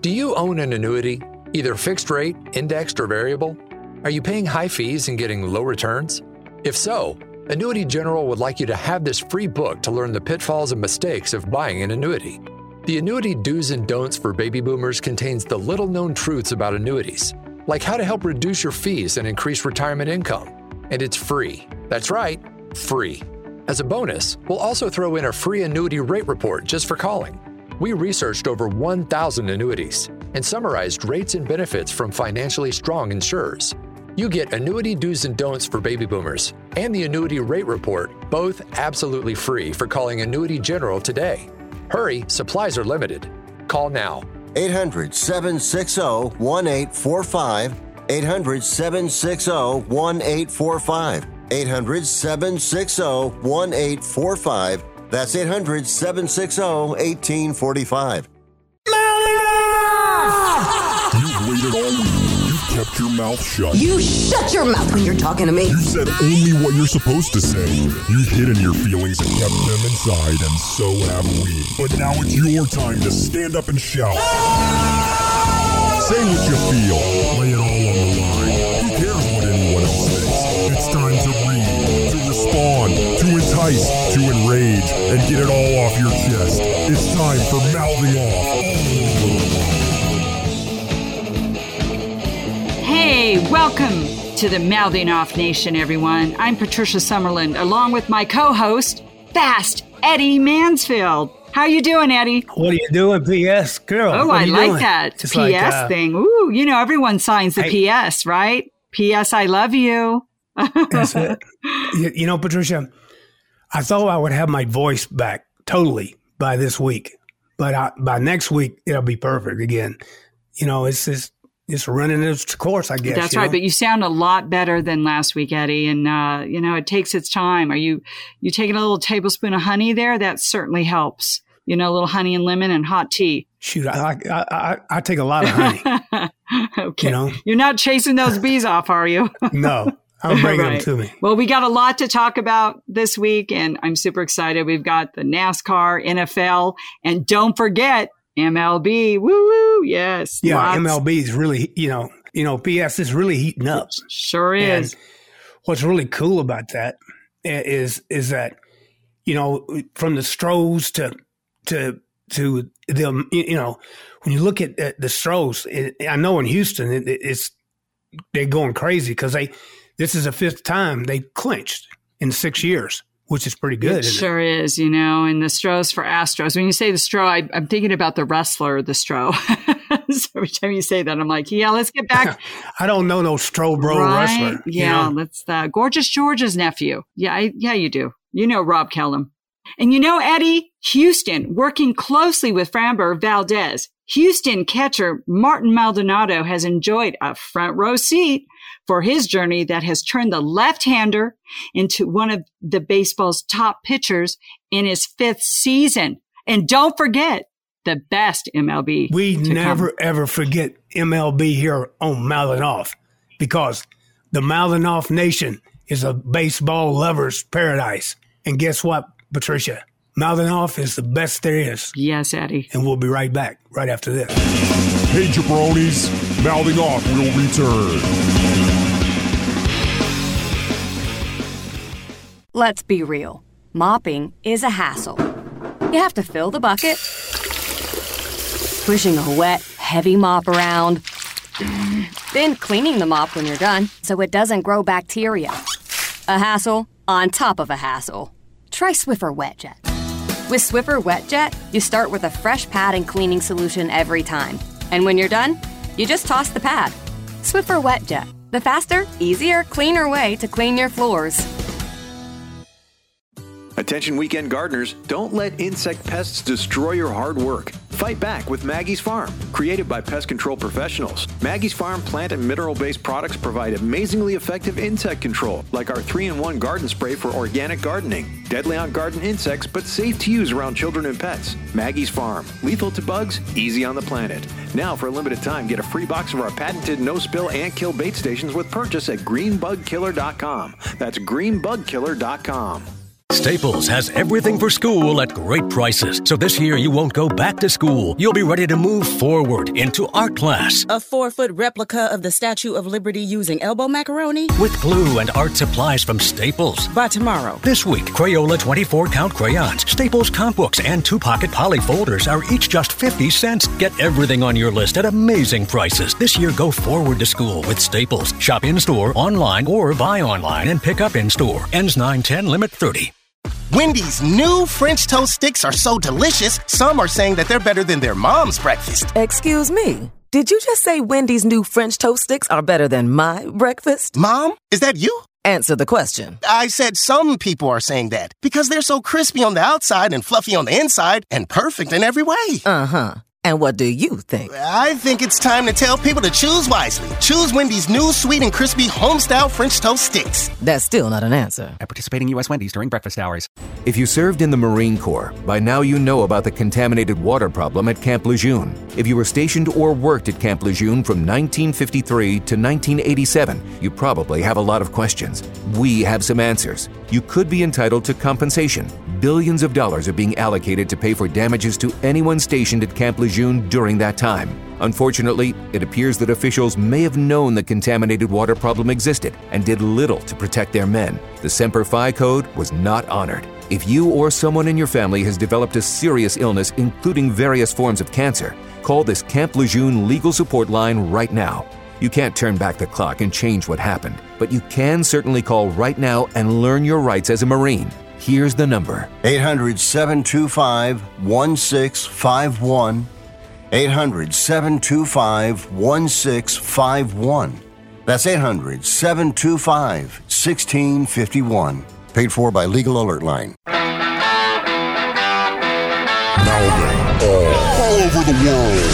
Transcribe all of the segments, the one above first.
Do you own an annuity, either fixed rate, indexed, or variable? Are you paying high fees and getting low returns? If so, Annuity General would like you to have this free book to learn the pitfalls and mistakes of buying an annuity. The Annuity Do's and Don'ts for Baby Boomers contains the little-known truths about annuities, like how to help reduce your fees and increase retirement income. And it's free. That's right, free. As a bonus, we'll also throw in a free annuity rate report just for calling. We researched over 1,000 annuities and summarized rates and benefits from financially strong insurers. You get Annuity Do's and Don'ts for Baby Boomers and the Annuity Rate Report, both absolutely free for calling Annuity General today. Hurry, supplies are limited. Call now. 800-760-1845. 800-760-1845. 800-760-1845. That's 800-760-1845. You've waited all week. You've kept your mouth shut. You shut your mouth when you're talking to me. You said only what you're supposed to say. You've hidden your feelings and kept them inside, and so have we. But now it's your time to stand up and shout. Say what you feel. Lay it all on the line. Who cares what anyone else thinks? It's time to read, to respond, to entice, to enrage, and get it all off your chest. It's time for Mouthing Off. Hey, welcome to the Mouthing Off Nation, everyone. I'm Patricia Summerlin, along with my co-host, Fast Eddie Mansfield. How you doing, Eddie? What are you doing, P.S. girl? Oh, I like that P.S. thing. Ooh, you know, everyone signs the P.S., right? P.S. I love you. That's it. You know, Patricia, I thought I would have my voice back totally by this week, but by next week it'll be perfect again. You know, it's running its course, I guess. That's right. But you sound a lot better than last week, Eddie. And, you know, it takes its time. Are you taking a little tablespoon of honey there? That certainly helps. You know, a little honey and lemon and hot tea. Shoot, I take a lot of honey. Okay. You know? You're not chasing those bees off, are you? No. I'm bringing them to me. Well, we got a lot to talk about this week, and I'm super excited. We've got the NASCAR, NFL, and don't forget MLB. Woo-woo. Yes. Yeah, lots. MLB is really, you know, PS is really heating up. Sure is. And what's really cool about that is that, you know, from the Stros to the, you know, when you look at the Stros, I know in Houston, they're going crazy because this is the fifth time they clinched in 6 years, which is pretty good. It sure is, you know, and the Stros for Astros. When you say the Stro, I'm thinking about the wrestler, the Stro. So every time you say that, I'm like, yeah, let's get back. I don't know no Stro bro wrestler. Yeah, you know? That's Gorgeous George's nephew. Yeah, you do. You know Rob Kellum. And you know, Eddie, Houston, working closely with Framber Valdez, Houston catcher Martin Maldonado has enjoyed a front row seat for his journey that has turned the left-hander into one of the baseball's top pitchers in his fifth season. And don't forget the best MLB. We never, ever forget MLB here on Mouthing Off because the Mouthing Off Nation is a baseball lover's paradise. And guess what, Patricia? Mouthing Off is the best there is. Yes, Eddie. And we'll be right back right after this. Hey, jabronis, Mouthing Off will return. Let's be real. Mopping is a hassle. You have to fill the bucket, pushing a wet, heavy mop around, then cleaning the mop when you're done so it doesn't grow bacteria. A hassle on top of a hassle. Try Swiffer WetJet. With Swiffer WetJet, you start with a fresh pad and cleaning solution every time. And when you're done, you just toss the pad. Swiffer WetJet, the faster, easier, cleaner way to clean your floors. Attention weekend gardeners, don't let insect pests destroy your hard work. Fight back with Maggie's Farm. Created by pest control professionals, Maggie's Farm plant and mineral-based products provide amazingly effective insect control, like our 3-in-1 garden spray for organic gardening. Deadly on garden insects, but safe to use around children and pets. Maggie's Farm. Lethal to bugs, easy on the planet. Now, for a limited time, get a free box of our patented no-spill ant kill bait stations with purchase at greenbugkiller.com. That's greenbugkiller.com. Staples has everything for school at great prices. So this year you won't go back to school. You'll be ready to move forward into art class. A 4-foot replica of the Statue of Liberty using elbow macaroni? With glue and art supplies from Staples. By tomorrow. This week, Crayola 24-count crayons, Staples comp books, and 2-pocket poly folders are each just 50 cents. Get everything on your list at amazing prices. This year, go forward to school with Staples. Shop in-store, online, or buy online and pick up in-store. Ends 9/10, limit 30. Wendy's new French toast sticks are so delicious, some are saying that they're better than their mom's breakfast. Excuse me. Did you just say Wendy's new French toast sticks are better than my breakfast? Mom, is that you? Answer the question. I said some people are saying that because they're so crispy on the outside and fluffy on the inside and perfect in every way. Uh-huh. And what do you think? I think it's time to tell people to choose wisely. Choose Wendy's new sweet and crispy home-style French toast sticks. That's still not an answer. At participating U.S. Wendy's during breakfast hours. If you served in the Marine Corps, by now you know about the contaminated water problem at Camp Lejeune. If you were stationed or worked at Camp Lejeune from 1953 to 1987, you probably have a lot of questions. We have some answers. You could be entitled to compensation. Billions of dollars are being allocated to pay for damages to anyone stationed at Camp Lejeune during that time. Unfortunately, it appears that officials may have known the contaminated water problem existed and did little to protect their men. The Semper Fi code was not honored. If you or someone in your family has developed a serious illness, including various forms of cancer, call this Camp Lejeune legal support line right now. You can't turn back the clock and change what happened, but you can certainly call right now and learn your rights as a Marine. Here's the number. 800-725-1651. 800-725-1651. That's 800-725-1651. Paid for by Legal Alert Line. Now then, all over the world.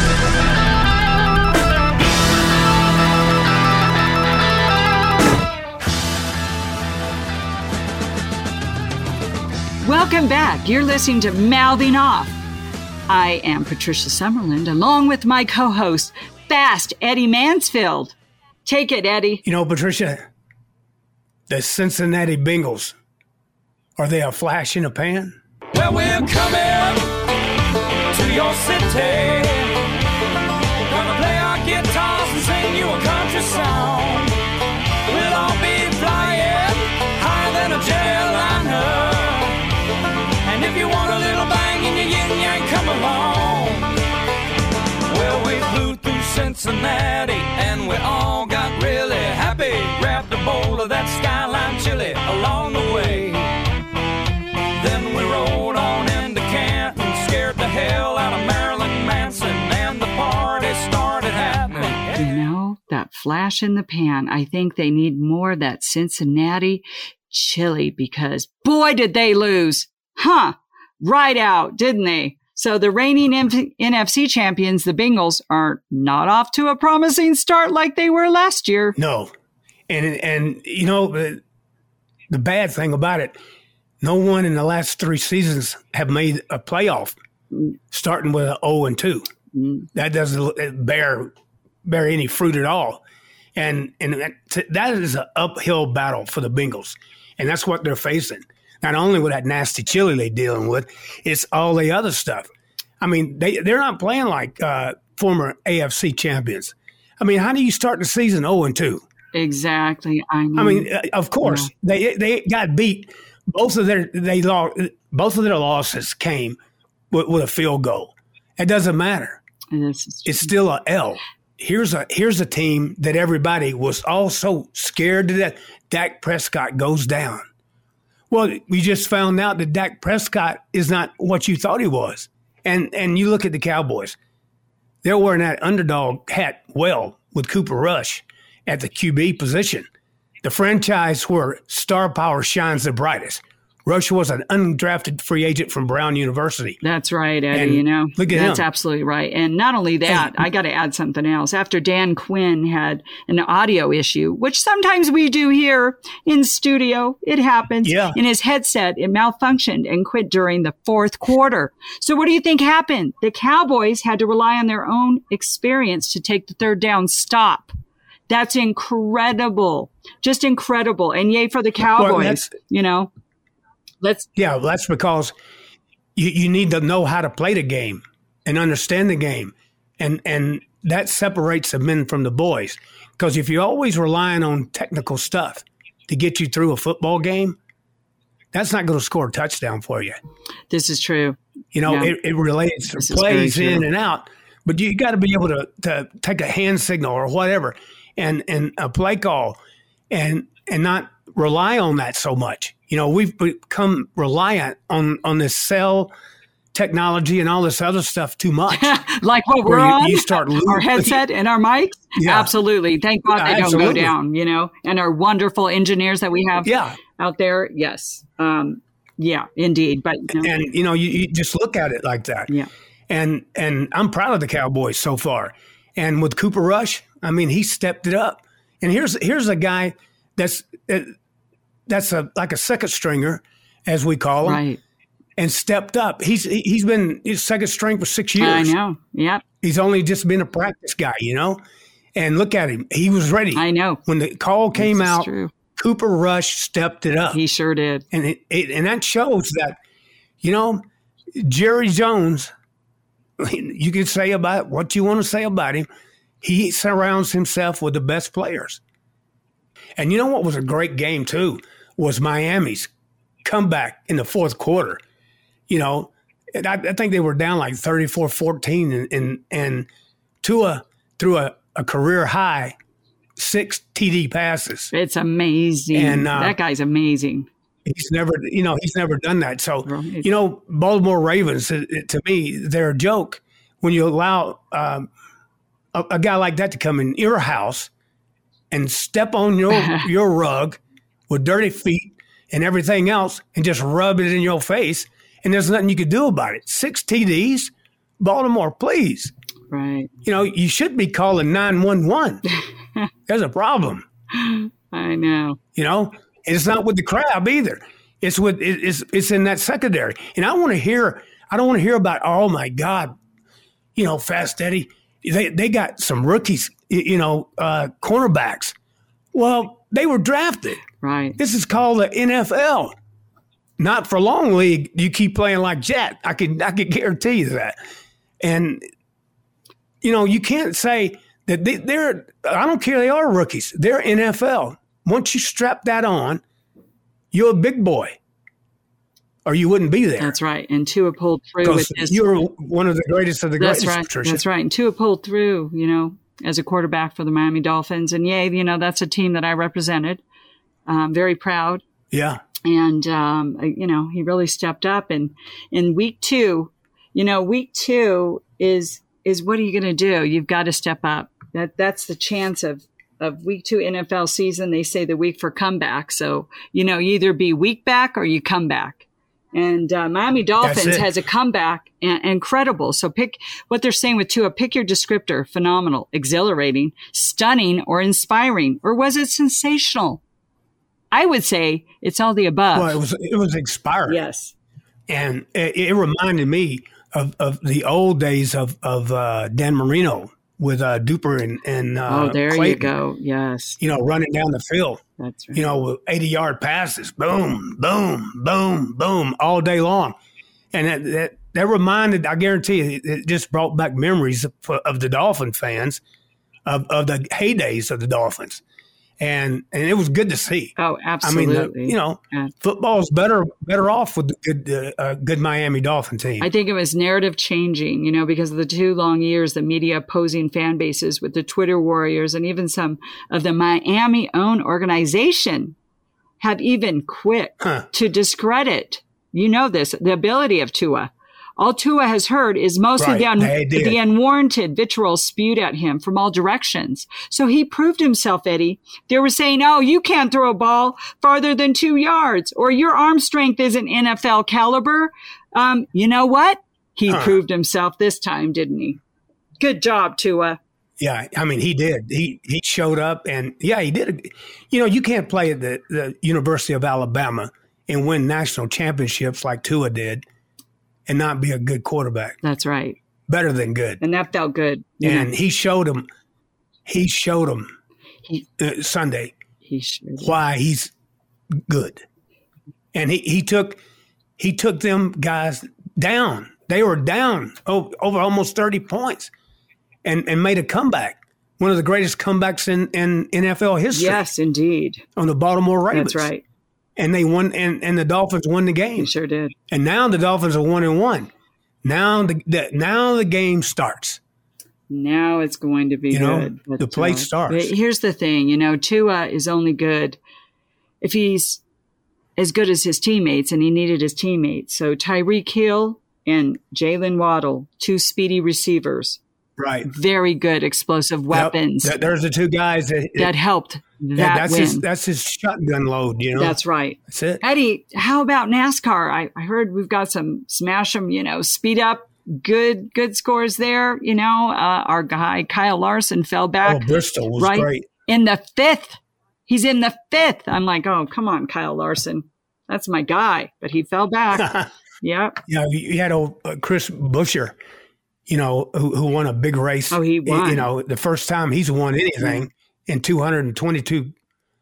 Welcome back. You're listening to Mouthing Off. I am Patricia Summerlin, along with my co-host, Fast Eddie Mansfield. Take it, Eddie. You know, Patricia, the Cincinnati Bengals, are they a flash in a pan? Well, we're coming to your city. We're gonna play our guitars and sing you a country song. We'll all be flying higher than a jetliner. And if you want a little bang in your yin-yang, come along. Well, we flew through Cincinnati and we all got really happy. Grabbed a bowl of that Skyline chili along the way. Then we rode on into Canton, scared the hell out of Marilyn Manson, and the party started happening. You know, that flash in the pan, I think they need more of that Cincinnati chili because boy, did they lose. Huh. Right out, didn't they? So the reigning NFC champions, the Bengals, are not off to a promising start like they were last year. No. And you know, the bad thing about it, no one in the last 3 seasons have made a playoff, starting with an 0-2. That doesn't bear any fruit at all. And that is an uphill battle for the Bengals. And that's what they're facing. Not only with that nasty chili they're dealing with, it's all the other stuff. I mean, they're not playing like former AFC champions. I mean, how do you start the season 0-2? Exactly. I mean, of course, they got beat. Both of their losses came with a field goal. It doesn't matter. It's still a L. Here's a team that everybody was all so scared that Dak Prescott goes down. Well, we just found out that Dak Prescott is not what you thought he was. And you look at the Cowboys. They're wearing that underdog hat well with Cooper Rush at the QB position. The franchise where star power shines the brightest. Rush was an undrafted free agent from Brown University. That's right, Eddie. And look at that's him. Absolutely right. And not only that, I got to add something else. After Dan Quinn had an audio issue, which sometimes we do here in studio, it happens. Yeah. In his headset, it malfunctioned and quit during the fourth quarter. So what do you think happened? The Cowboys had to rely on their own experience to take the third down stop. That's incredible. Just incredible. And yay for the Cowboys, you know. that's because you need to know how to play the game and understand the game. And that separates the men from the boys. Because if you're always relying on technical stuff to get you through a football game, that's not going to score a touchdown for you. This is true. It relates to plays in and out. But you got to be able to take a hand signal or whatever and a play call and not rely on that so much. We've become reliant on this cell technology and all this other stuff too much. Like what we're on, you start losing our headset and our mics. Yeah. Absolutely. Thank God they don't go down, and our wonderful engineers that we have out there. Yes. Yeah, indeed. But you just look at it like that. Yeah. And I'm proud of the Cowboys so far. And with Cooper Rush, I mean, he stepped it up. And here's a guy that's like a second stringer, as we call him. Right. And stepped up. He's been his second string for 6 years. I know. Yeah. He's only just been a practice guy, And look at him. He was ready. I know. When the call came out, true. Cooper Rush stepped it up. He sure did. And and that shows that, Jerry Jones, you can say about what you want to say about him, he surrounds himself with the best players. And you know what was a great game too was Miami's comeback in the fourth quarter. And I think they were down like 34-14, and Tua threw a career high 6 TD passes. It's amazing. And that guy's amazing. He's never done that. So, Baltimore Ravens, to me, they're a joke when you allow a guy like that to come in your house and step on your rug with dirty feet and everything else and just rub it in your face, and there's nothing you could do about it. 6 TDs? Baltimore, please. Right. You should be calling 911. There's a problem. I know. It's not with the crab either. It's in that secondary. And I don't want to hear about, oh my God, Fast Eddie, they got some rookies, cornerbacks. Well, they were drafted. Right. This is called the NFL. Not for long league. You keep playing like Jet. I could guarantee you that. And you can't say that they're. I don't care. They are rookies. They're NFL. Once you strap that on, you're a big boy, or you wouldn't be there. That's right. And Tua pulled through with this. You're one of the greatest of the greatest. That's right. Patricia. That's right. And Tua pulled through. As a quarterback for the Miami Dolphins, and that's a team that I represented. Very proud. Yeah. And, he really stepped up. And in week 2, week 2 is what are you going to do? You've got to step up. That's the chance of week 2 NFL season. They say the week for comeback. So, you either be week back or you come back. And Miami Dolphins has a comeback, incredible. So pick what they're saying with Tua. Pick your descriptor: phenomenal, exhilarating, stunning, or inspiring. Or was it sensational? I would say it's all the above. Well, it was inspiring. Yes. And it reminded me of the old days of Dan Marino with Duper and there Clayton. You go. Yes. Running down the field. That's right. With 80-yard passes. Boom, boom, boom, boom, all day long. And that reminded, I guarantee you, it just brought back memories of the Dolphin fans, of the heydays of the Dolphins. And it was good to see. Oh, absolutely. I mean, football's better off with a good Miami Dolphin team. I think it was narrative changing, because of the 2 long years, the media opposing fan bases with the Twitter warriors, and even some of the Miami own organization have even quit to discredit, the ability of Tua. All Tua has heard is mostly the unwarranted vitriol spewed at him from all directions. So he proved himself, Eddie. They were saying, oh, you can't throw a ball farther than 2 yards, or your arm strength isn't NFL caliber. You know what? He proved himself this time, didn't he? Good job, Tua. Yeah, I mean, he did. He showed up, and he did. You can't play at the University of Alabama and win national championships like Tua did and not be a good quarterback. That's right. Better than good. And that felt good. And he showed him Sunday why he's good. And he took he took them guys down. They were down over almost 30 points and made a comeback. One of the greatest comebacks in NFL history. Yes, indeed. On the Baltimore Ravens. That's right. And they won, and the Dolphins won the game. They sure did. And now the Dolphins are 1-1. Now the game starts. Now it's going to be good. But, the play starts. Here's the thing, Tua is only good if he's as good as his teammates, and he needed his teammates. So Tyreek Hill and Jalen Waddle, 2 speedy receivers. Right. Very good explosive weapons. Yep. There's the 2 guys that helped that win. That's his shotgun load, That's right. That's it. Eddie, how about NASCAR? I heard we've got some smash them, speed up, good scores there. Our guy Kyle Larson fell back. Oh, Bristol was great. In the 5th. He's in the 5th. I'm like, oh, come on, Kyle Larson. That's my guy. But he fell back. Yep. Yeah, you had Chris Buescher, who won a big race. Oh, he won. The first time he's won anything in 222,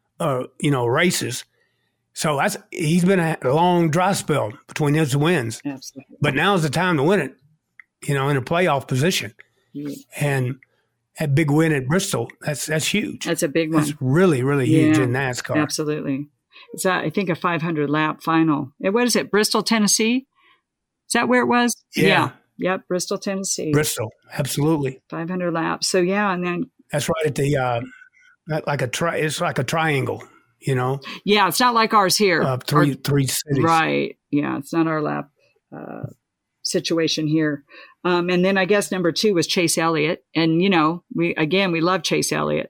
races. So he's been a long dry spell between his wins. Absolutely. But now's the time to win it, in a playoff position. Yeah. And that big win at Bristol, that's huge. That's a big one. That's really, really huge in NASCAR. Absolutely. It's, I think, a 500-lap final. What is it, Bristol, Tennessee? Is that where it was? Yeah. Yep, Bristol, Tennessee. Bristol, absolutely. 500 laps. So, and then... That's right at the, it's like a triangle, Yeah, it's not like ours here. Three cities. Right. Yeah, it's not our lap situation here. And then I guess number 2 was Chase Elliott. And, we love Chase Elliott.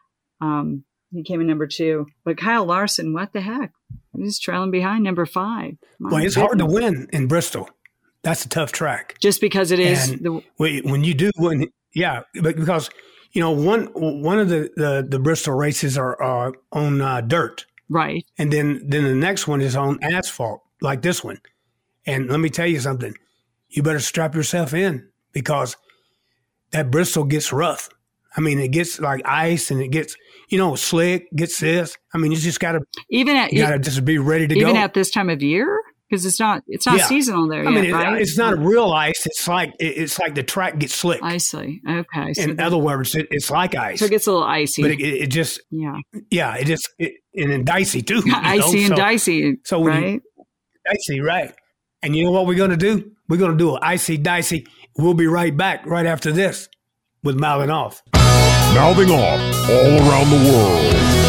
He came in number 2. But Kyle Larson, what the heck? He's trailing behind number 5. It's hard to win in Bristol. That's a tough track. Just because it is. When you do win, because, one of the Bristol races are on dirt. Right. And then the next one is on asphalt, like this one. And let me tell you something. You better strap yourself in because that Bristol gets rough. I mean, it gets like ice and it gets, slick, gets this. I mean, you just got to just be ready to go. Even at this time of year? Because it's not seasonal there yet, right? It's not real ice. It's like the track gets slick. I see. Okay. So in other words, it's like ice. So it gets a little icy. But it just and then dicey too. Icy and dicey. So right? Dicey, right? And you know what we're going to do? We're going to do an icy dicey. We'll be right back right after this with Mouthing Off. Mouthing Off all around the world.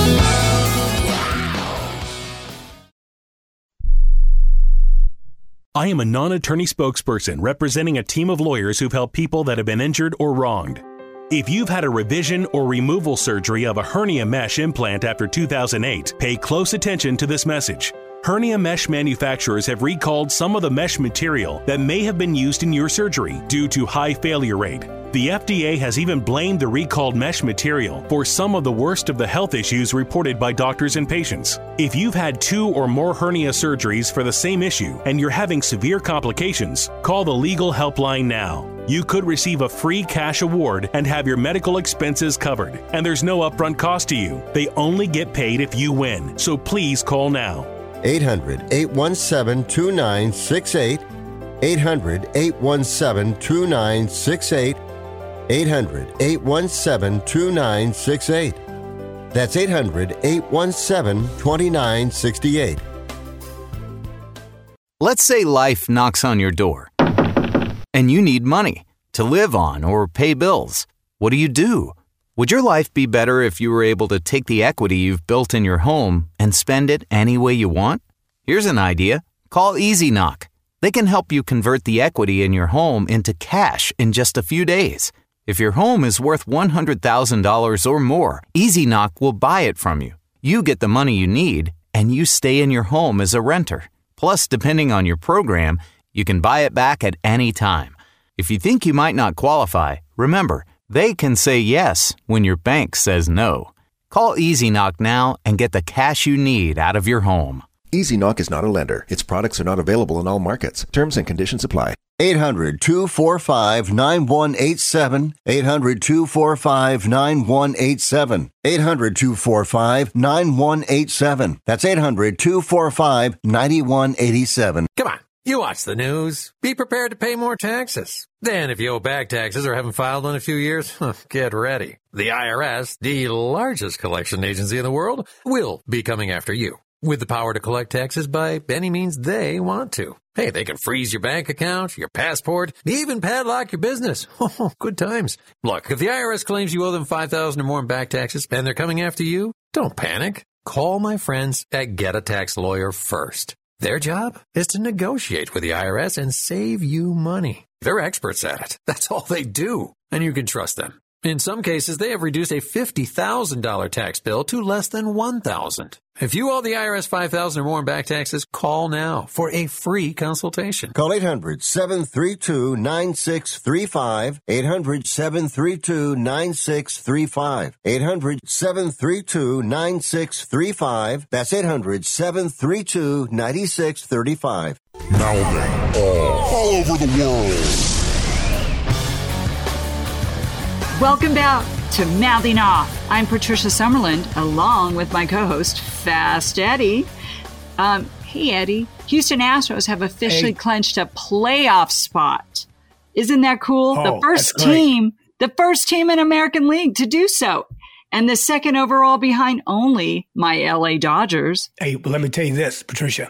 I am a non-attorney spokesperson representing a team of lawyers who've helped people that have been injured or wronged. If you've had a revision or removal surgery of a hernia mesh implant after 2008, pay close attention to this message. Hernia mesh manufacturers have recalled some of the mesh material that may have been used in your surgery due to high failure rate. The FDA has even blamed the recalled mesh material for some of the worst of the health issues reported by doctors and patients. If you've had 2 or more hernia surgeries for the same issue and you're having severe complications, call the legal helpline now. You could receive a free cash award and have your medical expenses covered. And there's no upfront cost to you. They only get paid if you win. So please call now. 800-817-2968. 800-817-2968. 800-817-2968. That's 800-817-2968. Let's say life knocks on your door and you need money to live on or pay bills. What do? Would your life be better if you were able to take the equity you've built in your home and spend it any way you want? Here's an idea. Call Easy Knock. They can help you convert the equity in your home into cash in just a few days. If your home is worth $100,000 or more, Easy Knock will buy it from you. You get the money you need, and you stay in your home as a renter. Plus, depending on your program, you can buy it back at any time. If you think you might not qualify, remember, they can say yes when your bank says no. Call Easy Knock now and get the cash you need out of your home. Easy Knock is not a lender. Its products are not available in all markets. Terms and conditions apply. 800-245-9187. 800-245-9187. 800-245-9187. That's 800-245-9187. Come on, you watch the news. Be prepared to pay more taxes. Then if you owe back taxes or haven't filed in a few years, get ready. The IRS, the largest collection agency in the world, will be coming after you with the power to collect taxes by any means they want to. Hey, they can freeze your bank account, your passport, even padlock your business. Oh, good times. Look, if the IRS claims you owe them $5,000 or more in back taxes and they're coming after you, don't panic. Call my friends at Get a Tax Lawyer first. Their job is to negotiate with the IRS and save you money. They're experts at it. That's all they do. And you can trust them. In some cases, they have reduced a $50,000 tax bill to less than $1,000. If you owe the IRS $5,000 or more in back taxes, call now for a free consultation. Call 800-732-9635. 800-732-9635. 800-732-9635. That's 800-732-9635. Now then, all over the world. Welcome back to Mouthing Off. I'm Patricia Summerlin, along with my co-host, Fast Eddie. Hey, Eddie. Houston Astros have officially clinched a playoff spot. Isn't that cool? The first team in American League to do so. And the second overall behind only my LA Dodgers. Hey, let me tell you this, Patricia.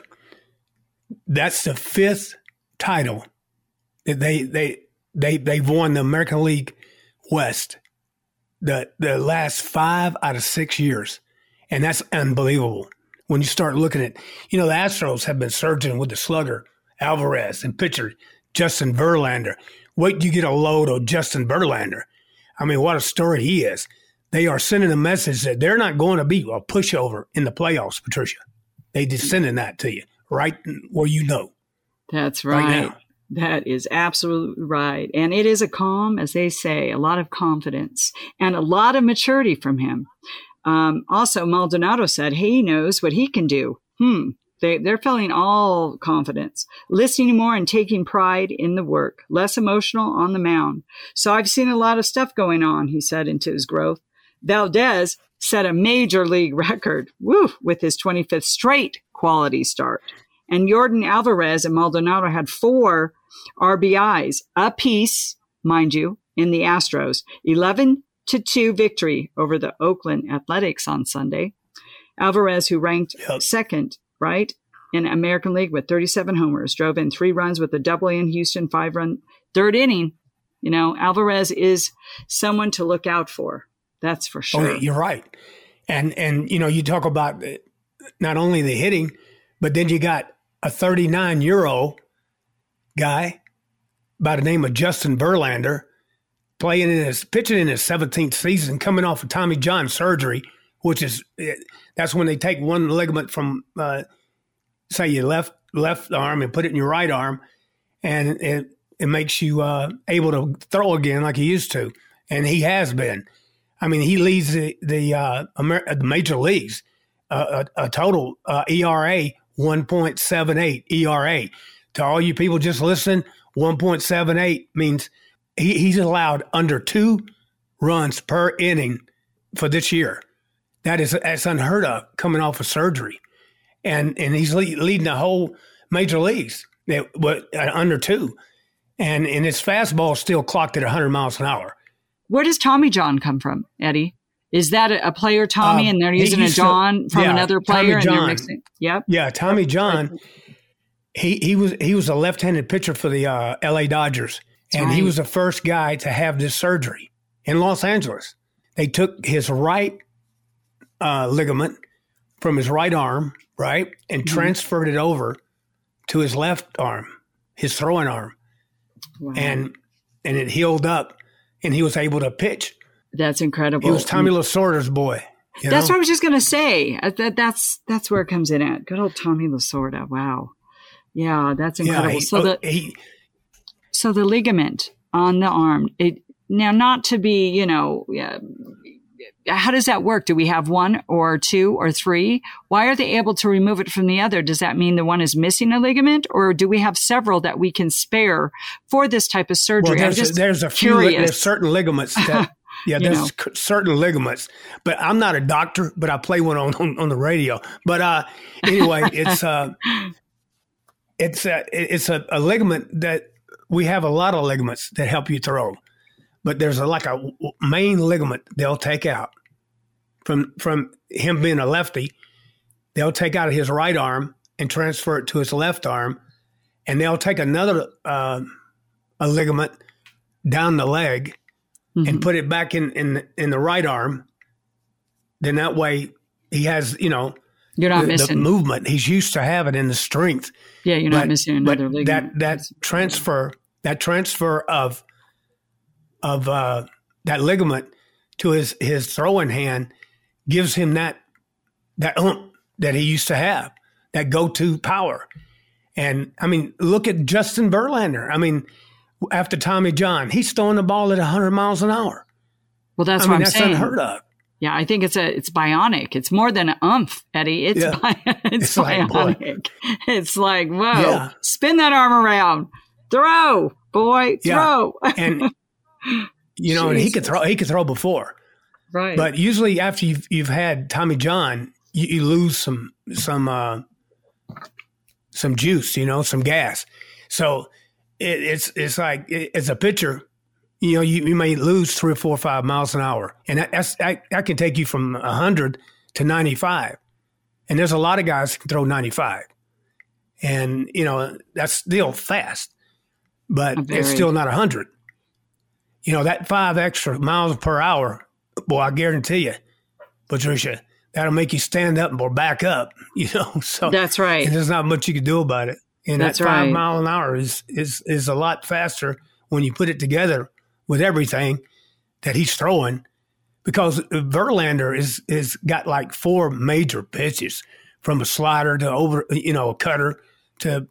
That's the fifth title that they've won the American League West the last 5 out of 6 years. And that's unbelievable. When you start looking at, the Astros have been surging with the slugger, Alvarez, and pitcher, Justin Verlander. Wait till you get a load of Justin Verlander. I mean, what a story he is. They are sending a message that they're not going to be a pushover in the playoffs, Patricia. They just sending that to you right where you know. That's right. Right now. That is absolutely right. And it is a calm, as they say, a lot of confidence and a lot of maturity from him. Also, Maldonado said he knows what he can do. They're feeling all confidence, listening more and taking pride in the work, less emotional on the mound. So I've seen a lot of stuff going on, he said, into his growth. Valdez set a major league record with his 25th straight quality start. And Yordan Alvarez and Maldonado had 4 RBIs apiece, mind you, in the Astros. 11-2 victory over the Oakland Athletics on Sunday. Alvarez, who ranked second, right, in American League with 37 homers, drove in 3 runs with a double in Houston, 5-run third inning. Alvarez is someone to look out for. That's for sure. Oh, you're right. And you talk about not only the hitting, but then you got a 39-year-old guy by the name of Justin Verlander pitching in his 17th season, coming off of Tommy John surgery, which is that's when they take one ligament from say your left arm and put it in your right arm, and it makes you able to throw again like he used to, and he has been. I mean, he leads the major leagues a total ERA 1.78 ERA. To all you people just listening, 1.78 means he's allowed under 2 runs per inning for this year. That's unheard of coming off of surgery. And he's leading the whole major leagues under 2. And his fastball still clocked at 100 miles an hour. Where does Tommy John come from, Eddie? Is that a player, Tommy, and they're using a John from another player, and they're mixing? Yep. Yeah, Tommy John. He was a left-handed pitcher for the LA Dodgers, and he was the first guy to have this surgery in Los Angeles. They took his right ligament from his right arm, right, and transferred it over to his left arm, his throwing arm, and it healed up, and he was able to pitch. That's incredible. He was Tommy Lasorda's boy. That's what I was just going to say. That's where it comes in at. Good old Tommy Lasorda. Wow. Yeah, that's incredible. So the ligament on the arm, now not to be, how does that work? Do we have one or two or three? Why are they able to remove it from the other? Does that mean the one is missing a ligament, or do we have several that we can spare for this type of surgery? Well, there's a few, there's certain ligaments that, there's certain ligaments, but I'm not a doctor, but I play one on the radio. But anyway, it's a ligament that we have a lot of ligaments that help you throw, but there's a main ligament they'll take out from him being a lefty. They'll take out his right arm and transfer it to his left arm, and they'll take another a ligament down the leg and put it back in the right arm. Then that way he has, you're not missing the movement. He's used to having in the strength. Yeah, you're not missing another ligament. That transfer of that ligament to his throwing hand gives him that he used to have, that go-to power. And I mean, look at Justin Verlander. I mean, after Tommy John, he's throwing the ball at 100 miles an hour. Well, that's what I'm saying. That's unheard of. Yeah, I think it's bionic. It's more than an umph, Eddie. It's bionic. It's like, whoa, spin that arm around. Throw, boy, throw. Yeah. And, and he could throw before. Right. But usually after you've had Tommy John, you lose some juice, some gas. So it's like, as a pitcher, you may lose 3 or 4 or 5 miles an hour. And that can take you from 100 to 95. And there's a lot of guys who can throw 95. And, that's still fast. But it's still not 100. That 5 extra miles per hour, boy, I guarantee you, Patricia, that'll make you stand up or back up, So that's right. And there's not much you can do about it. And that's that 5 mile an hour is a lot faster when you put it together with everything that he's throwing, because Verlander is got like 4 major pitches, from a slider to over, a cutter to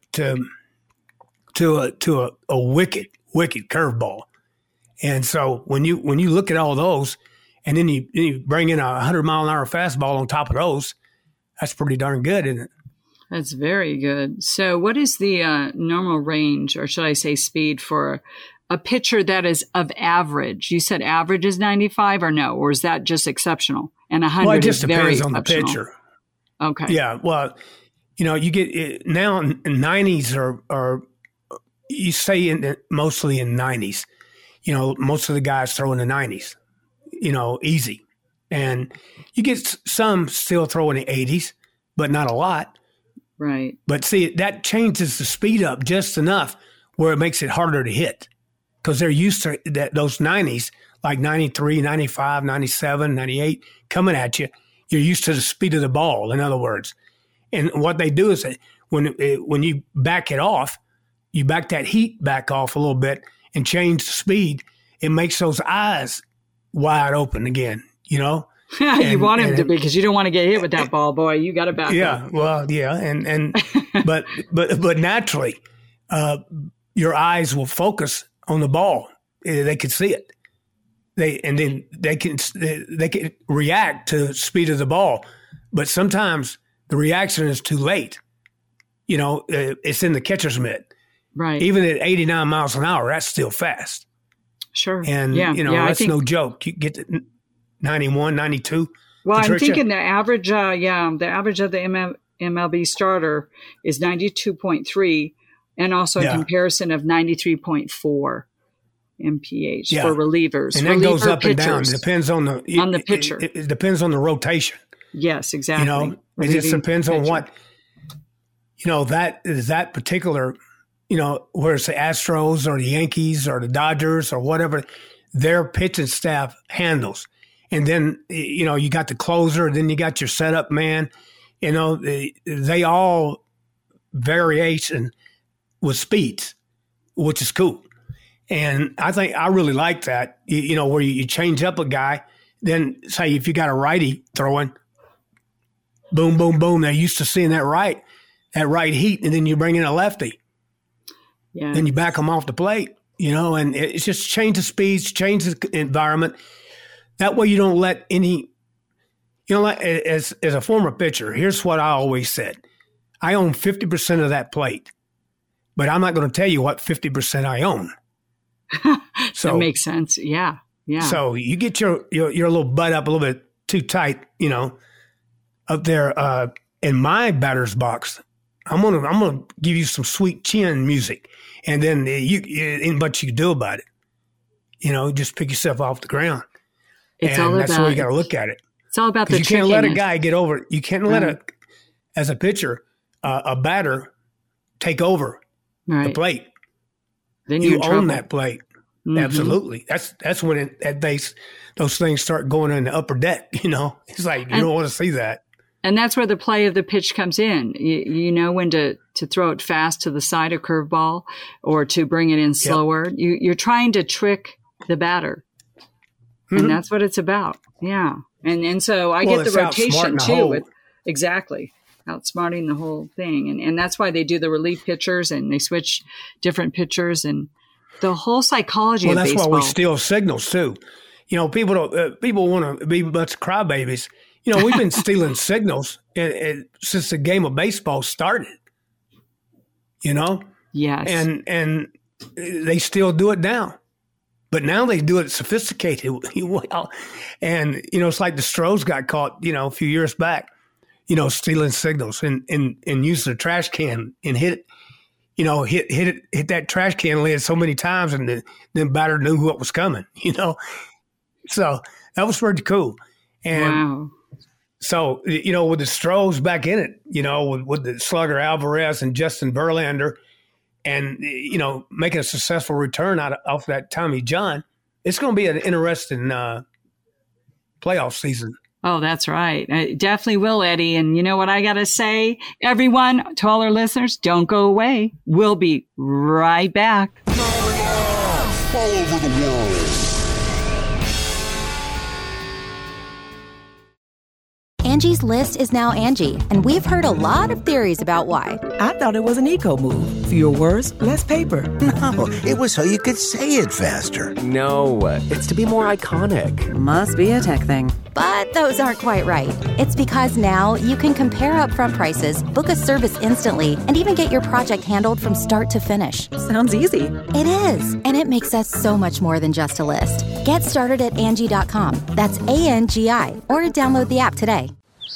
a wicked curveball. And so when you look at all those, and then you bring in a 100 mile an hour fastball on top of those, that's pretty darn good, isn't it? That's very good. So what is the normal range, or should I say speed, for a pitcher that is of average? You said average is 95 or no? Or is that just exceptional? And 100 is very exceptional? Well, it just depends on the pitcher. Okay. Yeah. Well, you get now 90s are you say mostly in 90s. Most of the guys throw in the 90s, easy. And you get some still throwing the 80s, but not a lot. Right. But see, that changes the speed up just enough where it makes it harder to hit, because they're used to those 90s, like 93, 95, 97, 98, coming at you. You're used to the speed of the ball, in other words. And what they do is that when you back it off, you back that heat back off a little bit and change the speed, it makes those eyes wide open again, You want him to be, because you don't want to get hit with that ball, boy. You got to back up. Yeah, well, yeah, and but naturally, your eyes will focus on the ball. They can see it. They can react to the speed of the ball, but sometimes the reaction is too late. It's in the catcher's mitt. Right. Even at 89 miles an hour, that's still fast. Sure. And that's no joke. You get to 91, 92. Well, Patricia? I'm thinking the average, the average of the MLB starter is 92.3, and also a comparison of 93.4 mph for relievers. And that goes up and down. It depends on the pitcher. It depends on the rotation. Yes, exactly. It just depends on what, that particular, where it's the Astros or the Yankees or the Dodgers or whatever, their pitching staff handles. And then, you got the closer, then you got your setup man. They all variation with speeds, which is cool. And I really like that, where you change up a guy. Then, say, if you got a righty throwing, boom, boom, boom, they're used to seeing that right heat, and then you bring in a lefty. Yeah. Then you back them off the plate, and it's just change the speeds, change the environment. That way you don't let any, like as a former pitcher, here's what I always said. I own 50% of that plate, but I'm not going to tell you what 50% I own. So that makes sense. Yeah. Yeah. So you get your little butt up a little bit too tight, up there in my batter's box. I'm gonna give you some sweet chin music, and then ain't much you can do about it. Just pick yourself off the ground. It's and all that's about, the way you got to look at it. It's all about the you can't let a guy get over it. You can't let as a pitcher, a batter take over the plate. Then you own that plate. Mm-hmm. Absolutely. That's when those things start going in the upper deck. It's like you don't want to see that. And that's where the play of the pitch comes in. You know when to throw it fast to the side, a curveball, or to bring it in slower. Yep. You're trying to trick the batter. Mm-hmm. And that's what it's about. Yeah. And so I get the rotation too. Exactly. Outsmarting the whole thing. And that's why they do the relief pitchers and they switch different pitchers and the whole psychology of baseball. Well, that's why we steal signals too. People want to be a bunch of crybabies. We've been stealing signals since the game of baseball started. Yes. And they still do it now. But now they do it sophisticated. And, it's like the Stros got caught, a few years back, stealing signals and using a trash can and hit that trash can lid so many times and the batter knew what was coming, So that was pretty cool. And wow. So, with the Stros back in it, with the slugger Alvarez and Justin Verlander and, making a successful return off that Tommy John, it's going to be an interesting playoff season. Oh, that's right. It definitely will, Eddie. And you know what I got to say? Everyone, to all our listeners, don't go away. We'll be right back. All over the world. Angie's List is now Angie, and we've heard a lot of theories about why. I thought it was an eco move. Fewer words, less paper. No, it was so you could say it faster. No, it's to be more iconic. Must be a tech thing. But those aren't quite right. It's because now you can compare upfront prices, book a service instantly, and even get your project handled from start to finish. Sounds easy. It is, and it makes us so much more than just a list. Get started at Angie.com. That's ANGI, or download the app today.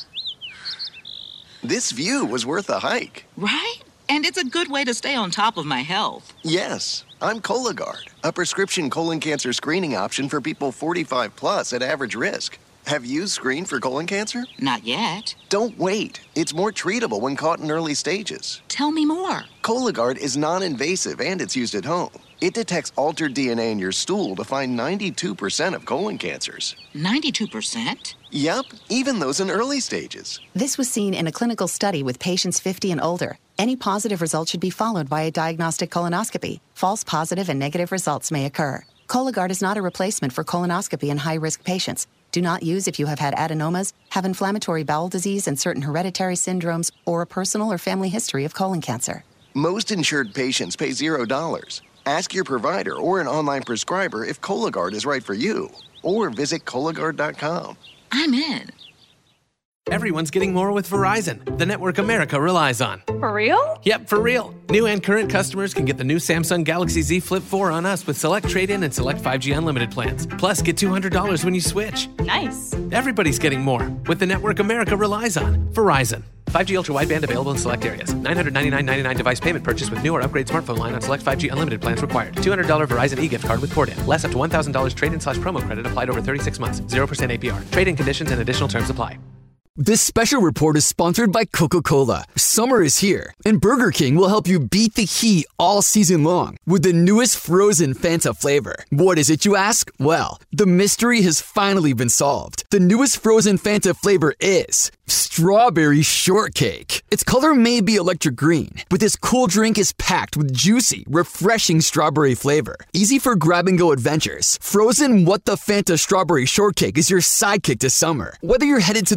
This view was worth a hike. Right? And it's a good way to stay on top of my health. Yes, I'm Cologuard, a prescription colon cancer screening option for people 45 plus at average risk. Have you screened for colon cancer? Not yet. Don't wait. It's more treatable when caught in early stages. Tell me more. Cologuard is non-invasive and it's used at home. It detects altered DNA in your stool to find 92% of colon cancers. 92%? Yep, even those in early stages. This was seen in a clinical study with patients 50 and older. Any positive result should be followed by a diagnostic colonoscopy. False positive and negative results may occur. Cologuard is not a replacement for colonoscopy in high-risk patients. Do not use if you have had adenomas, have inflammatory bowel disease and certain hereditary syndromes, or a personal or family history of colon cancer. Most insured patients pay $0. Ask your provider or an online prescriber if Cologuard is right for you, or visit Cologuard.com. I'm in. Everyone's getting more with Verizon, the network America relies on. For real? Yep, for real. New and current customers can get the new Samsung Galaxy Z Flip 4 on us with select trade-in and select 5G unlimited plans. Plus, get $200 when you switch. Nice. Everybody's getting more with the network America relies on. Verizon. 5G ultra wideband available in select areas. $999.99 device payment purchase with new or upgrade smartphone line on select 5G unlimited plans required. $200 Verizon e-gift card with port in. Less up to $1,000 trade-in/promo credit applied over 36 months. 0% APR. Trade-in conditions and additional terms apply. This special report is sponsored by Coca-Cola. Summer is here, and Burger King will help you beat the heat all season long with the newest frozen Fanta flavor. What is it, you ask? Well, the mystery has finally been solved. The newest frozen Fanta flavor is strawberry shortcake. Its color may be electric green, but this cool drink is packed with juicy, refreshing strawberry flavor. Easy for grab-and-go adventures. Frozen What the Fanta strawberry shortcake is your sidekick to summer. Whether you're headed to the park,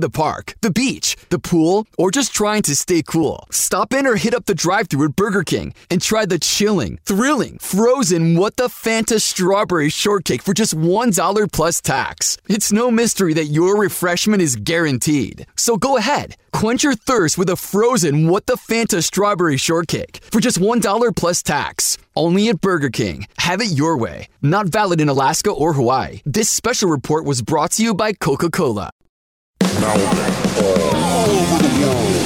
park, the beach, the pool, or just trying to stay cool, stop in or hit up the drive-thru at Burger King and try the chilling, thrilling, frozen What the Fanta strawberry shortcake for just $1 plus tax. It's no mystery that your refreshment is guaranteed. So go ahead, quench your thirst with a frozen What the Fanta strawberry shortcake for just $1 plus tax. Only at Burger King. Have it your way. Not valid in Alaska or Hawaii. This special report was brought to you by Coca-Cola. Now all over the world.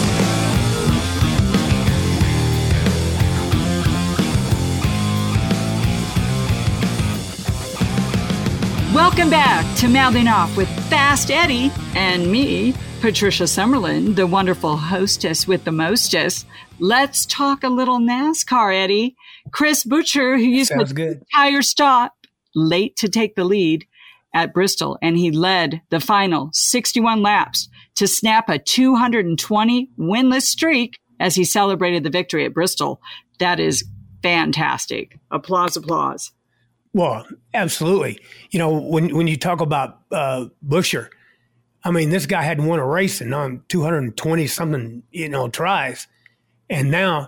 Welcome back to Mouthing Off with Fast Eddie and me, Patricia Summerlin, the wonderful hostess with the mostest. Let's talk a little NASCAR, Eddie. Chris Buescher, who used the tire stop late to take the lead at Bristol, and he led the final 61 laps to snap a 220 winless streak as he celebrated the victory at Bristol. That is fantastic. Applause, applause. Well, absolutely. You know, when you talk about Buescher, I mean, this guy hadn't won a race in 220-something, tries. And now,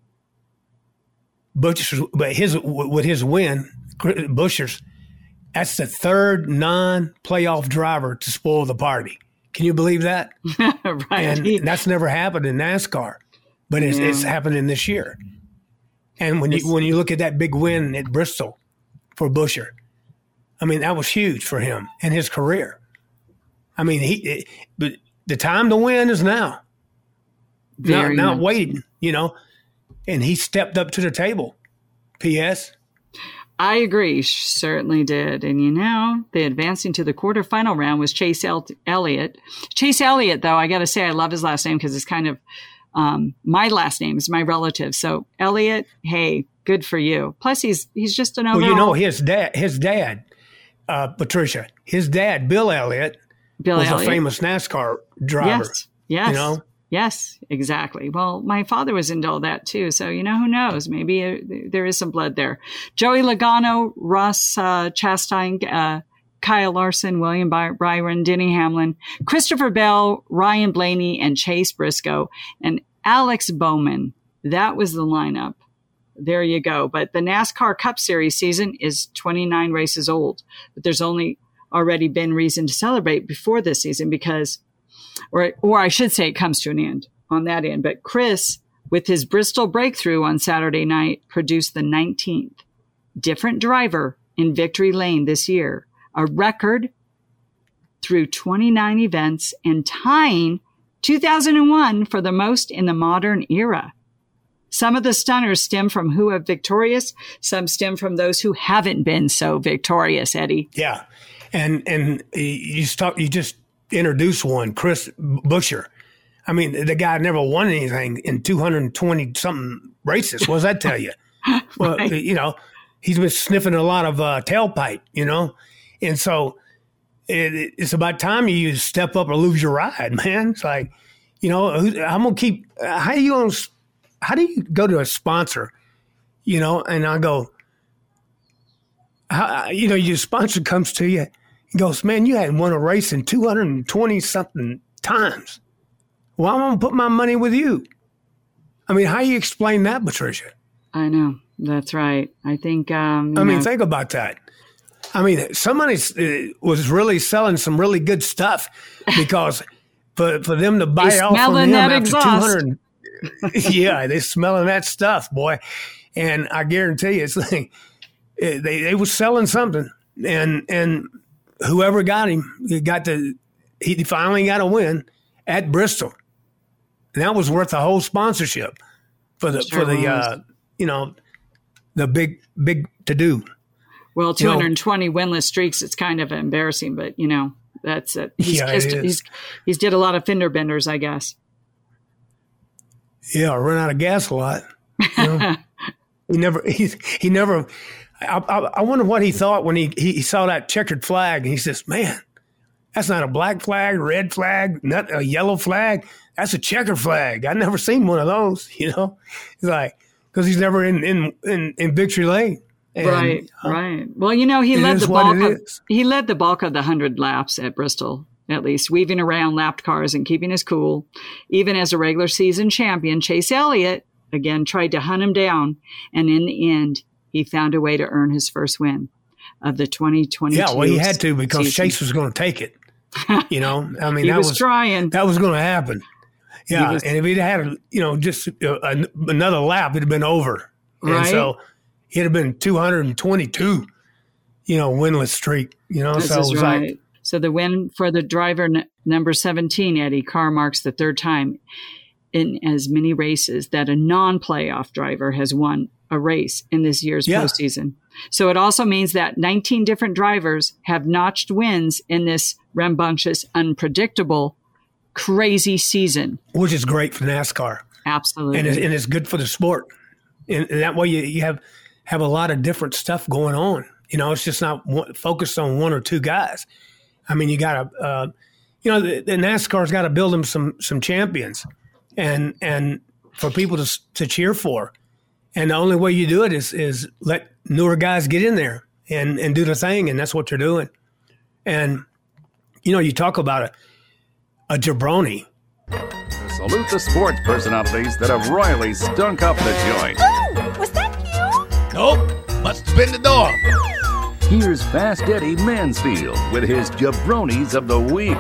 Buescher's, but with his win, Buescher's, that's the third non-playoff driver to spoil the party. Can you believe that? Right. And that's never happened in NASCAR, but it's happening this year. And when you look at that big win at Bristol for Buescher, I mean, that was huge for him and his career. I mean, but the time to win is now. Not waiting, and he stepped up to the table. P.S. I agree. Certainly did. And the advancing to the quarterfinal round was Chase Elliott. Chase Elliott, though, I got to say, I love his last name because it's kind of my last name is my relative. So Elliott, hey, good for you. Plus, he's just an overall. Well, his dad, Patricia, his dad, Bill Elliott, was a famous NASCAR driver. Yes. Yes, exactly. Well, my father was into all that too. So, who knows? Maybe there is some blood there. Joey Logano, Ross Chastain, Kyle Larson, William Byron, Denny Hamlin, Christopher Bell, Ryan Blaney, and Chase Briscoe, and Alex Bowman. That was the lineup. There you go. But the NASCAR Cup Series season is 29 races old. But there's already been reason to celebrate before this season because or I should say it comes to an end on that end. But Chris, with his Bristol breakthrough on Saturday night, produced the 19th different driver in victory lane this year, a record through 29 events and tying 2001 for the most in the modern era. Some of the stunners stem from who are victorious. Some stem from those who haven't been so victorious, Eddie. Yeah. And you just introduced one, Chris Buescher. I mean, the guy never won anything in 220-something races. What does that tell you? Well, right. He's been sniffing a lot of tailpipe, and so it's about time you step up or lose your ride, man. It's like, I'm gonna keep. How do you go to a sponsor, and I go, your sponsor comes to you. He goes, man, you hadn't won a race in 220-something times. Well, I'm going to put my money with you. I mean, how do you explain that, Patricia? I know. That's right. I think, think about that. I mean, somebody was really selling some really good stuff because for them to buy off from him after 200. Yeah, they're smelling that stuff, boy. And I guarantee you, it's like they were selling something. And whoever got him, he finally got a win at Bristol. And that was worth the whole sponsorship for the big to do. Well, 220 winless streaks, it's kind of embarrassing, but that's it. He's did a lot of fender benders, I guess. Yeah, run out of gas a lot. He never. I wonder what he thought when he saw that checkered flag, and he says, "Man, that's not a black flag, red flag, not a yellow flag. That's a checkered flag. I've never seen one of those." It's like because he's never in victory lane. And, right. Well, he led the bulk of the 100 laps at Bristol. at least, weaving around lapped cars and keeping his cool. Even as a regular season champion, Chase Elliott, again, tried to hunt him down. And in the end, he found a way to earn his first win of the 2022 Yeah, well, he had to because season. Chase was going to take it. You know, I mean, he was trying. That was going to happen. Yeah, and if he'd had, just another lap, it'd have been over. Right. And so it'd have been 222, winless streak. This so it is was right. like. So the win for the driver number 17, Eddie Carr, marks the third time in as many races that a non-playoff driver has won a race in this year's postseason. So it also means that 19 different drivers have notched wins in this rambunctious, unpredictable, crazy season. Which is great for NASCAR. Absolutely. And it's good for the sport. And that way you have a lot of different stuff going on. It's just not focused on one or two guys. I mean, you got to, the NASCAR's got to build them some champions and for people to cheer for. And the only way you do it is let newer guys get in there and do the thing, and that's what they're doing. And, you talk about a jabroni. Salute the sports personalities that have royally stunk up the joint. Oh, was that you? Nope, must have been the dog. Here's Fast Eddie Mansfield with his Jabronis of the Week.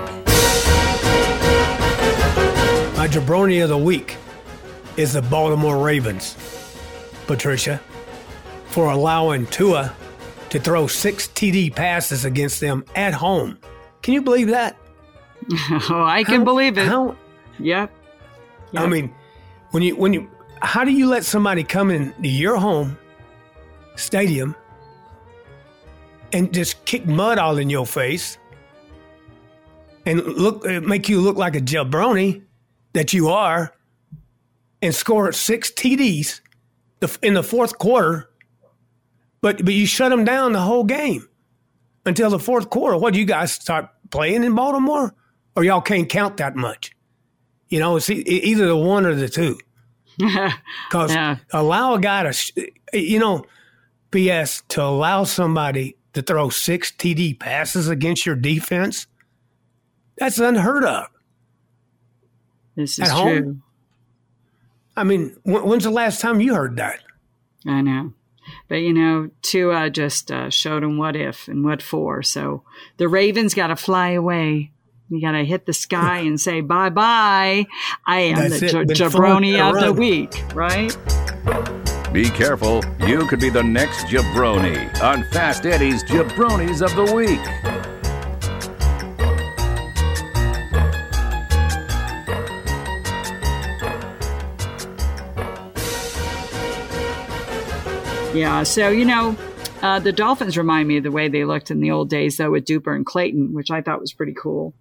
My Jabroni of the Week is the Baltimore Ravens, Patricia, for allowing Tua to throw 6 TD passes against them at home. Can you believe that? Oh, I can believe it. Yep. I mean, how do you let somebody come into your home stadium and just kick mud all in your face and make you look like a jabroni that you are, and score 6 TDs in the fourth quarter, but you shut them down the whole game until the fourth quarter? What, do you guys start playing in Baltimore, or y'all can't count that much? It's either the one or the two. Because allow a guy to, BS, to allow somebody to throw 6 TD passes against your defense, that's unheard of. This is at true. Home? I mean, when's the last time you heard that? I know. But, Tua just showed him what if and what for. So the Ravens got to fly away. You got to hit the sky and say, bye-bye. I am the jabroni of the week, right? Be careful. You could be the next jabroni on Fast Eddie's Jabronis of the Week. Yeah, so, the Dolphins remind me of the way they looked in the old days, though, with Duper and Clayton, which I thought was pretty cool.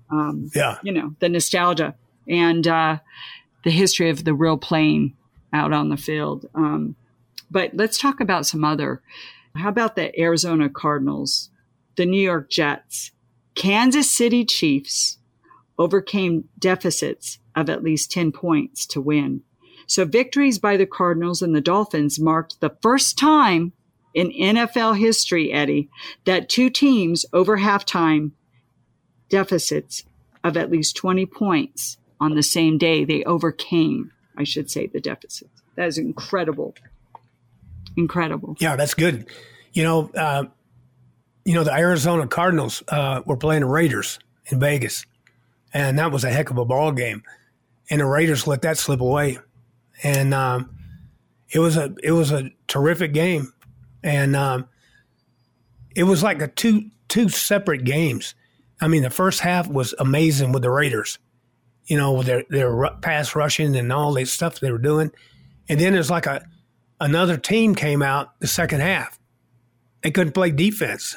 The nostalgia and the history of the real playing out on the field. But let's talk about some other. How about the Arizona Cardinals, the New York Jets, Kansas City Chiefs overcame deficits of at least 10 points to win. So victories by the Cardinals and the Dolphins marked the first time in NFL history, Eddie, that two teams over halftime deficits of at least 20 points on the same day. They overcame, I should say, the deficit. That is incredible. Incredible. Yeah, that's good. The Arizona Cardinals were playing the Raiders in Vegas, and that was a heck of a ball game. And the Raiders let that slip away. And it was a terrific game, and it was like a two separate games. I mean, the first half was amazing with the Raiders, with their pass rushing and all this stuff they were doing, and then there's like another team came out the second half. They couldn't play defense,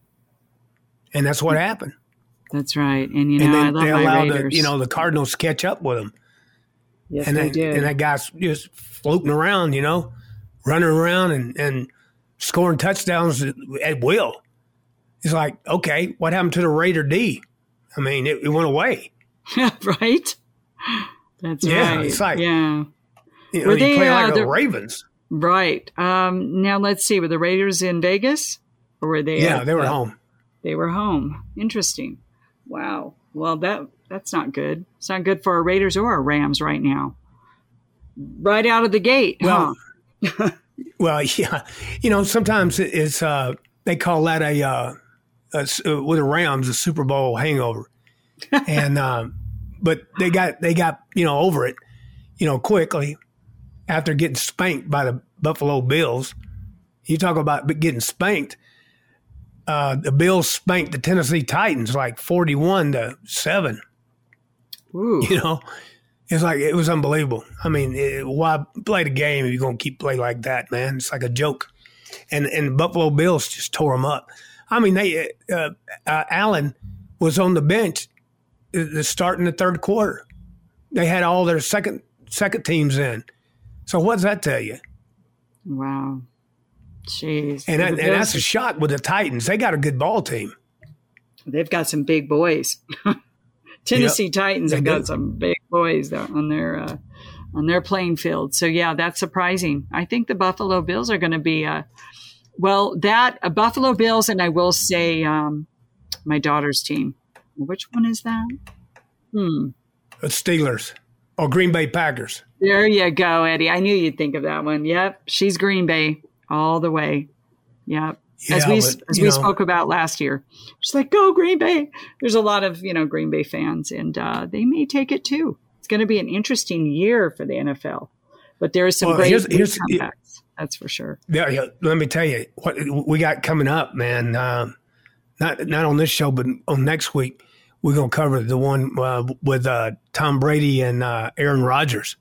and that's what happened. That's right, and I love my Raiders. The Cardinals catch up with them. Yes, and they did. And that guy's just floating around, running around and scoring touchdowns at will. It's like, okay, what happened to the Raider D? I mean, it went away. Right? That's right. It's like, you play like the Ravens. Right. Now, let's see. Were the Raiders in Vegas? Or were they? Yeah, they were home. They were home. Interesting. Wow. Well, that's not good. It's not good for our Raiders or our Rams right now. Right out of the gate, well, well, yeah. Sometimes it's they call that with the Rams a Super Bowl hangover, and but they got over it, quickly after getting spanked by the Buffalo Bills. You talk about getting spanked. The Bills spanked the Tennessee Titans like 41-7. Ooh. It's like, it was unbelievable. I mean, why play the game if you're going to keep playing like that, man? It's like a joke. And the Buffalo Bills just tore them up. I mean, Allen was on the bench to start in the third quarter. They had all their second teams in. So what does that tell you? Wow. Jeez. And that's a shock with the Titans. They got a good ball team. They've got some big boys. Tennessee Titans have got some big boys on their playing field. So, yeah, that's surprising. I think the Buffalo Bills are going to be Buffalo Bills, and I will say my daughter's team. Which one is that? The Steelers or Green Bay Packers. There you go, Eddie. I knew you'd think of that one. Yep, she's Green Bay all the way. Yep. Yeah, as we spoke about last year. She's like, go Green Bay. There's a lot of, Green Bay fans, and they may take it too. It's going to be an interesting year for the NFL. But there is some great comebacks. That's for sure. Yeah, let me tell you what we got coming up, man. Not on this show, but on next week, we're going to cover the one with Tom Brady and Aaron Rodgers,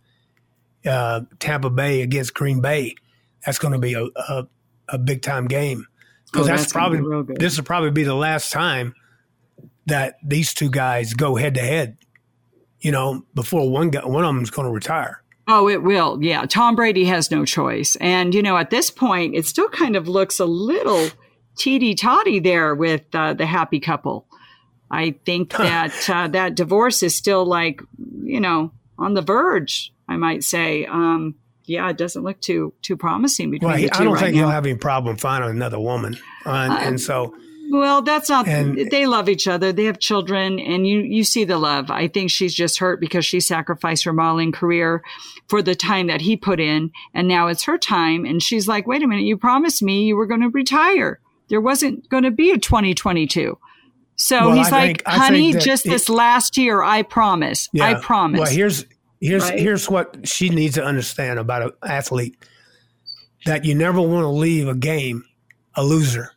Tampa Bay against Green Bay. That's going to be a big time game. Because this will probably be the last time that these two guys go head to head, before one of them is going to retire. Oh, it will. Yeah. Tom Brady has no choice. And, at this point, it still kind of looks a little teety-totty there with the happy couple. I think that that divorce is still like, on the verge, I might say. It doesn't look too promising between the two. I don't think he'll have any problem finding another woman. And so. Well, that's not. They love each other. They have children, and you see the love. I think she's just hurt because she sacrificed her modeling career for the time that he put in, and now it's her time. And she's like, "Wait a minute! You promised me you were going to retire. There wasn't going to be a 2022." So he's like, "Honey, just this last year, I promise. Yeah. I promise." Well, here's what she needs to understand about an athlete: that you never want to leave a game a loser.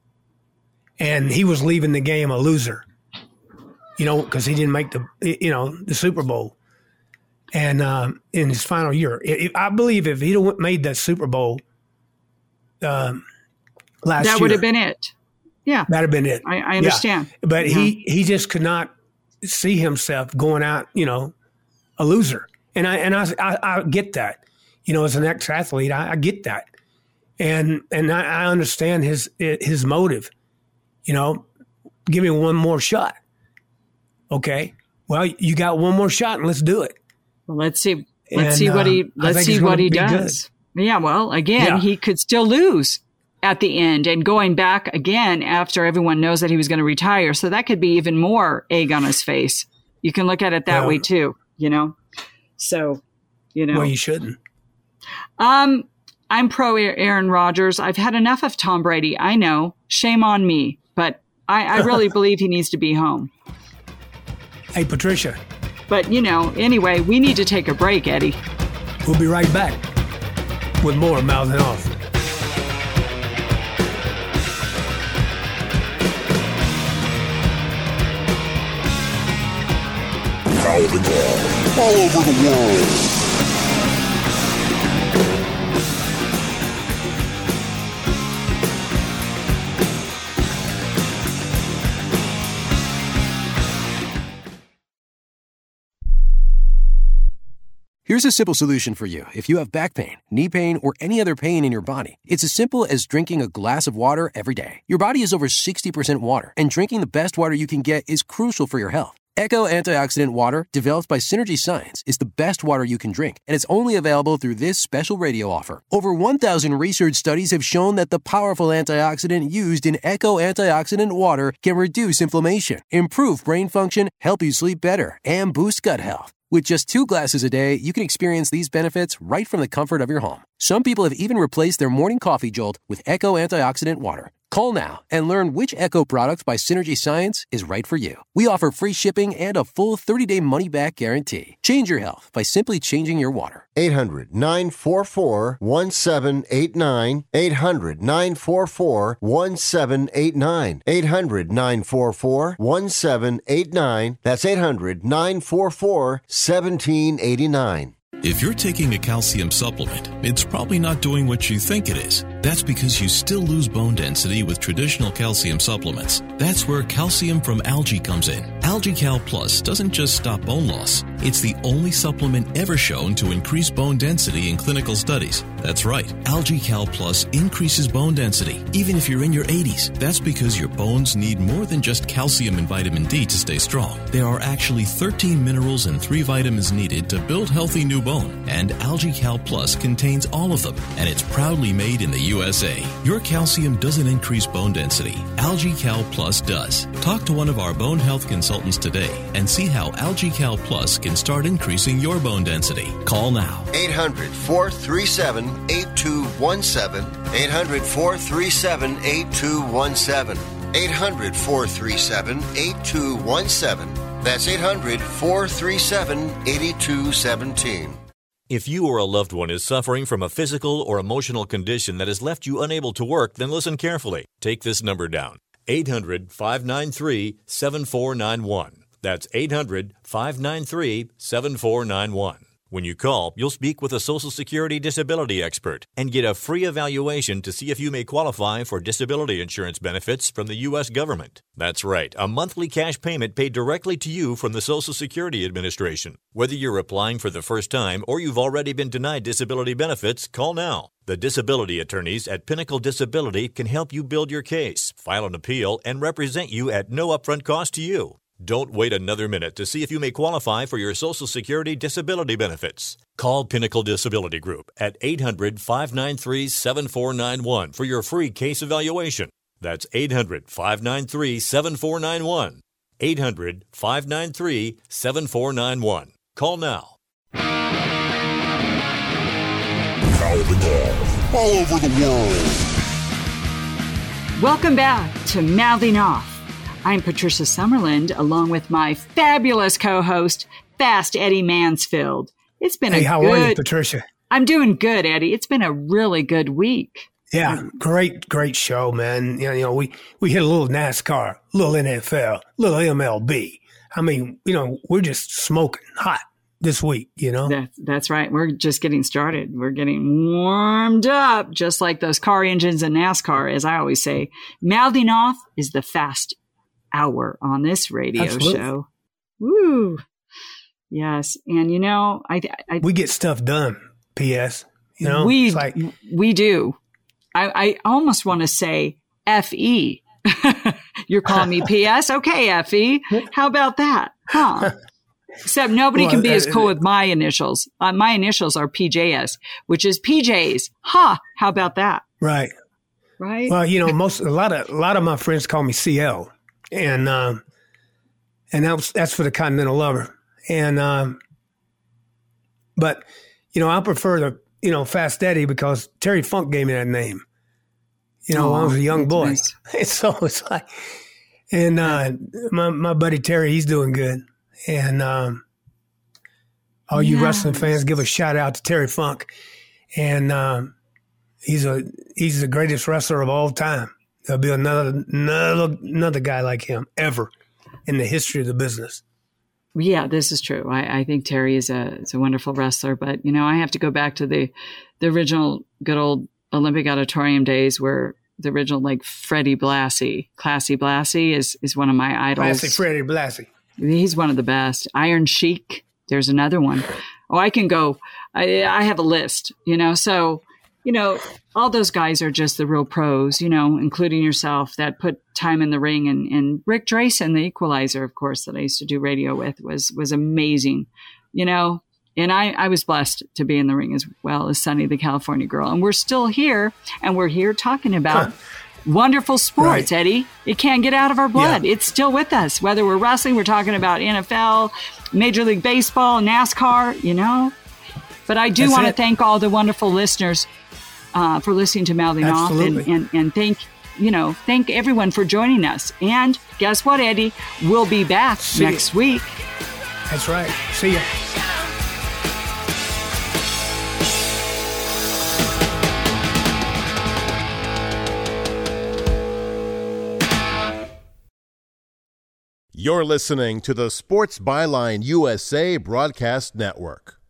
And he was leaving the game a loser, because he didn't make the Super Bowl. And in his final year, I believe if he'd have made that Super Bowl last year, that would have been it. Yeah, that'd have been it. I understand, but he just could not see himself going out, a loser. And I get that, as an ex-athlete, I get that, and I understand his motive. Give me one more shot. Okay. Well, you got one more shot, and let's do it. Well, let's see what he does. Good. Yeah. Well, again, he could still lose at the end, and going back again after everyone knows that he was going to retire. So that could be even more egg on his face. You can look at it that way too. So, Well, you shouldn't. I'm pro Aaron Rodgers. I've had enough of Tom Brady. I know. Shame on me. But I really believe he needs to be home. Hey, Patricia. But, anyway, we need to take a break, Eddie. We'll be right back with more Mouthing Off. Mouthing Off all over the world. Here's a simple solution for you. If you have back pain, knee pain, or any other pain in your body, it's as simple as drinking a glass of water every day. Your body is over 60% water, and drinking the best water you can get is crucial for your health. Echo Antioxidant Water, developed by Synergy Science, is the best water you can drink, and it's only available through this special radio offer. Over 1,000 research studies have shown that the powerful antioxidant used in Echo Antioxidant Water can reduce inflammation, improve brain function, help you sleep better, and boost gut health. With just 2 glasses a day, you can experience these benefits right from the comfort of your home. Some people have even replaced their morning coffee jolt with Echo Antioxidant Water. Call now and learn which Echo product by Synergy Science is right for you. We offer free shipping and a full 30-day money-back guarantee. Change your health by simply changing your water. 800-944-1789. 800-944-1789. 800-944-1789. That's 800-944-1789. If you're taking a calcium supplement, it's probably not doing what you think it is. That's because you still lose bone density with traditional calcium supplements. That's where calcium from algae comes in. AlgaeCal Plus doesn't just stop bone loss. It's the only supplement ever shown to increase bone density in clinical studies. That's right. AlgaeCal Plus increases bone density, even if you're in your 80s. That's because your bones need more than just calcium and vitamin D to stay strong. There are actually 13 minerals and 3 vitamins needed to build healthy new bone. And AlgaeCal Plus contains all of them, and it's proudly made in the USA. Your calcium doesn't increase bone density. AlgaeCal Plus does. Talk to one of our bone health consultants today and see how AlgaeCal Plus can start increasing your bone density. Call now. 800-437-8217. 800-437-8217. 800-437-8217. That's 800-437-8217. If you or a loved one is suffering from a physical or emotional condition that has left you unable to work, then listen carefully. Take this number down. 800-593-7491. That's 800-593-7491. When you call, you'll speak with a Social Security disability expert and get a free evaluation to see if you may qualify for disability insurance benefits from the U.S. government. That's right, a monthly cash payment paid directly to you from the Social Security Administration. Whether you're applying for the first time or you've already been denied disability benefits, call now. The disability attorneys at Pinnacle Disability can help you build your case, file an appeal, and represent you at no upfront cost to you. Don't wait another minute to see if you may qualify for your Social Security disability benefits. Call Pinnacle Disability Group at 800-593-7491 for your free case evaluation. That's 800-593-7491. 800-593-7491. Call now. Mouthing off all over the world. Welcome back to Mouthing Off. I'm Patricia Summerland, along with my fabulous co-host, Fast Eddie Mansfield. It's been how are you, Patricia? I'm doing good, Eddie. It's been a really good week. Yeah, great show, man. You know, we hit a little NASCAR, a little NFL, a little MLB. I mean, we're just smoking hot this week, That's right. We're just getting started. We're getting warmed up, just like those car engines in NASCAR, as I always say. Mouthing Off is the fast hour on this radio show. Woo. Yes. And we get stuff done. PS, we do. I almost want to say FE. You're calling me PS? Okay, FE. How about that? Huh? Except nobody can be as cool with my initials. My initials are PJS, which is PJs. How about that? Right. Well, a lot of my friends call me CL. And that's for the Continental Lover. And but I prefer the Fast Eddie because Terry Funk gave me that name. When I was a young boy. Nice. And so it's like, and my buddy Terry, he's doing good. And all you wrestling fans, give a shout out to Terry Funk. And he's the greatest wrestler of all time. There'll be another guy like him ever in the history of the business. Yeah, this is true. I think Terry is a wonderful wrestler, but I have to go back to the original good old Olympic Auditorium days where the original Freddie Blassie, Classy Blassie is one of my idols. Classy Freddie Blassie. He's one of the best. Iron Sheik. There's another one. Oh, I can go. I have a list, so all those guys are just the real pros, including yourself, that put time in the ring. And Rick Drayson, the equalizer, of course, that I used to do radio with, was amazing, And I was blessed to be in the ring as well as Sunny, the California girl. And we're still here, and we're here talking about wonderful sports, Eddie. It can't get out of our blood. Yeah. It's still with us. Whether we're wrestling, we're talking about NFL, Major League Baseball, NASCAR, But I do want to thank all the wonderful listeners for listening to Mouthing Off, and thank everyone for joining us. And guess what, Eddie? We'll be back next week. That's right. See ya. You're listening to the Sports Byline USA Broadcast Network.